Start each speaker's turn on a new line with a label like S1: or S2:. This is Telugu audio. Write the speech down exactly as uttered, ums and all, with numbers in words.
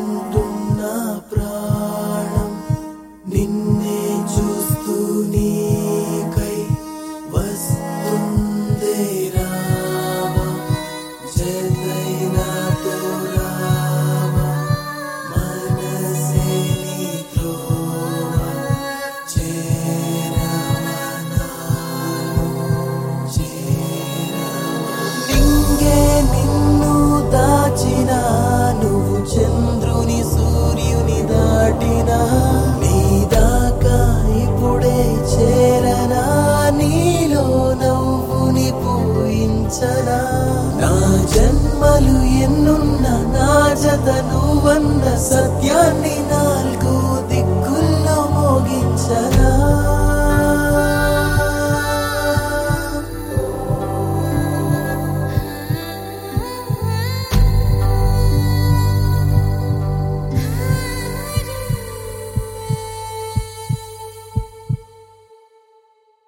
S1: అంటున్నా ప్రాణం నిన్నే చూస్తూ నీకై వస్తుందే రావా జతై నాతో రావా మనసే నీ త్రోవ చేరవా నాలో చేరవా నింగే నిన్ను దాచిన నువ్వు చంద్రుని సూర్యుని దాటిన నీ దాకా ఇప్పుడే చేరనా నీలో నవ్వుని పూయించనా నా జన్మలు ఎన్నున్న నా జత నువ్వన్న సత్యాన్ని నాలుగు